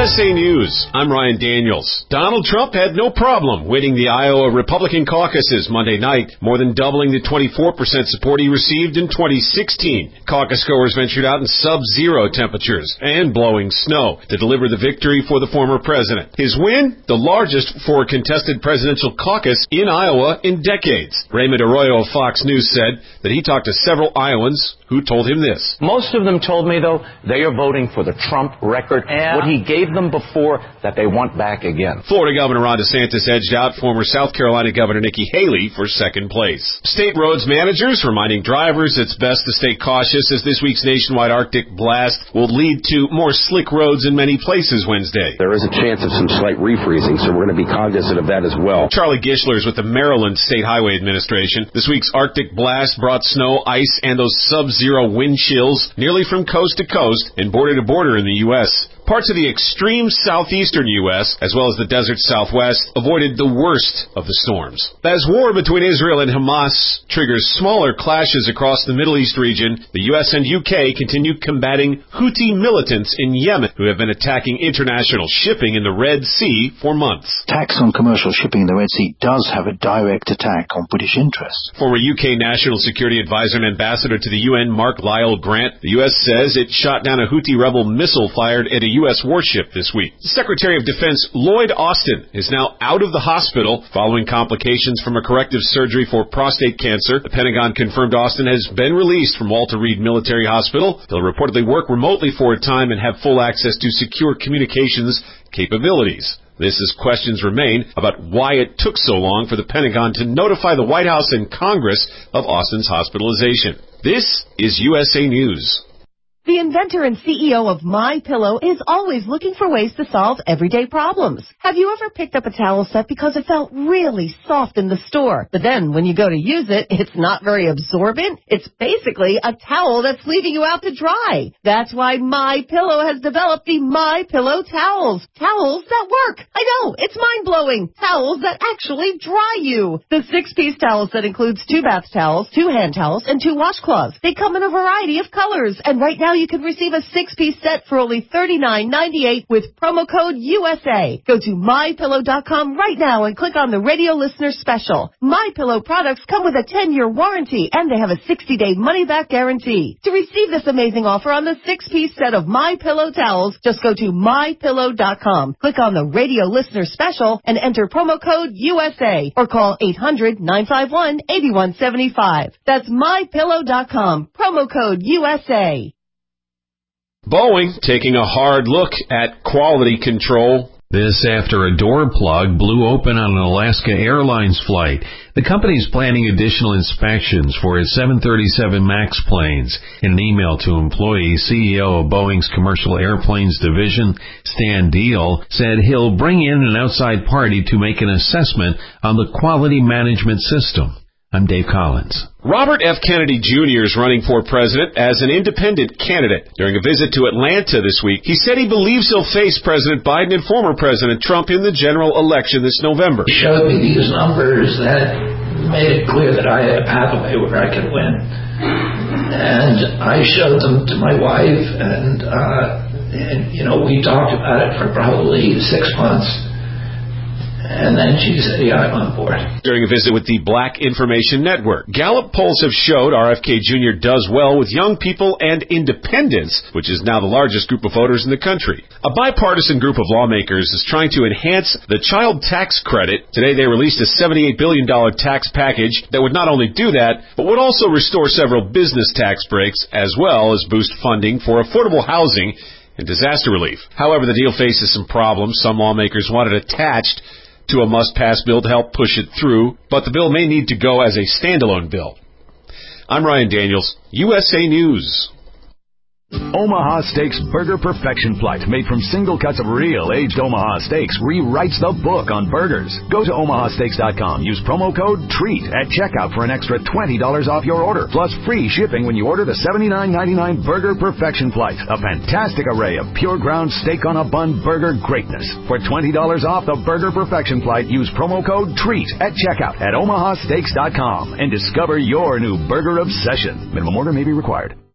USA News, I'm Ryan Daniels. Donald Trump had no problem winning the Iowa Republican caucuses Monday night, more than doubling the 24% support he received in 2016. Caucus goers ventured out in sub-zero temperatures and blowing snow to deliver the victory for the former president. His win, the largest for a contested presidential caucus in Iowa in decades. Raymond Arroyo of Fox News said that he talked to several Iowans who told him this. Most of them told me, though, they are voting for the Trump record, what he gave them before, that they want back again. Florida Governor Ron DeSantis edged out former South Carolina Governor Nikki Haley for second place. State roads managers reminding drivers it's best to stay cautious as this week's nationwide Arctic blast will lead to more slick roads in many places Wednesday. There is a chance of some slight refreezing, so we're going to be cognizant of that as well. Charlie Gishler is with the Maryland State Highway Administration. This week's Arctic blast brought snow, ice, and those sub-zero wind chills nearly from coast to coast and border to border in the U.S. Parts of the extreme southeastern U.S., as well as the desert southwest, avoided the worst of the storms. As war between Israel and Hamas triggers smaller clashes across the Middle East region, the U.S. and U.K. continue combating Houthi militants in Yemen who have been attacking international shipping in the Red Sea for months. Tax on commercial shipping in the Red Sea does have a direct attack on British interests. Former U.K. National Security Advisor and Ambassador to the UN, Mark Lyle Grant, the U.S. says it shot down a Houthi rebel missile fired at a U.S. warship this week. Secretary of Defense Lloyd Austin is now out of the hospital following complications from a corrective surgery for prostate cancer. The Pentagon confirmed Austin has been released from Walter Reed Military Hospital. He'll reportedly work remotely for a time and have full access to secure communications capabilities. This as questions remain about why it took so long for the Pentagon to notify the White House and Congress of Austin's hospitalization. This is USA News. The inventor and CEO of MyPillow is always looking for ways to solve everyday problems. Have you ever picked up a towel set because it felt really soft in the store, but then when you go to use it, it's not very absorbent? It's basically a towel that's leaving you out to dry. That's why MyPillow has developed the MyPillow towels. Towels that work. I know, it's mind-blowing. Towels that actually dry you. The 6-piece towel set includes 2 bath towels, 2 hand towels, and 2 washcloths. They come in a variety of colors, and right now you can receive a 6-piece set for only $39.98 with promo code USA. Go to MyPillow.com right now and click on the radio listener special. MyPillow products come with a 10-year warranty and they have a 60-day money-back guarantee. To receive this amazing offer on the 6-piece set of MyPillow towels, just go to MyPillow.com. Click on the radio listener special and enter promo code USA or call 800-951-8175. That's MyPillow.com. Promo code USA. Boeing taking a hard look at quality control. This after a door plug blew open on an Alaska Airlines flight. The company is planning additional inspections for its 737 MAX planes. In an email to employees, CEO of Boeing's Commercial Airplanes Division, Stan Deal, said he'll bring in an outside party to make an assessment on the quality management system. I'm Dave Collins. Robert F. Kennedy Jr. is running for president as an independent candidate. During a visit to Atlanta this week, he said he believes he'll face President Biden and former President Trump in the general election this November. He showed me these numbers that made it clear that I had a pathway where I could win. And I showed them to my wife, and we talked about it for probably 6 months. And then she said, yeah, I'm on board. During a visit with the Black Information Network, Gallup polls have showed RFK Jr. does well with young people and independents, which is now the largest group of voters in the country. A bipartisan group of lawmakers is trying to enhance the child tax credit. Today they released a $78 billion tax package that would not only do that, but would also restore several business tax breaks, as well as boost funding for affordable housing and disaster relief. However, the deal faces some problems. Some lawmakers want it attached to a must-pass bill to help push it through, but the bill may need to go as a standalone bill. I'm Ryan Daniels, USA News. Omaha Steaks Burger Perfection Flight, made from single cuts of real aged Omaha steaks, rewrites the book on burgers. Go to omahasteaks.com. Use promo code TREAT at checkout for an extra $20 off your order, plus free shipping when you order the $79.99 Burger Perfection Flight. A fantastic array of pure ground steak on a bun burger greatness. For $20 off the Burger Perfection Flight, use promo code TREAT at checkout at omahasteaks.com and discover your new burger obsession. Minimum order may be required.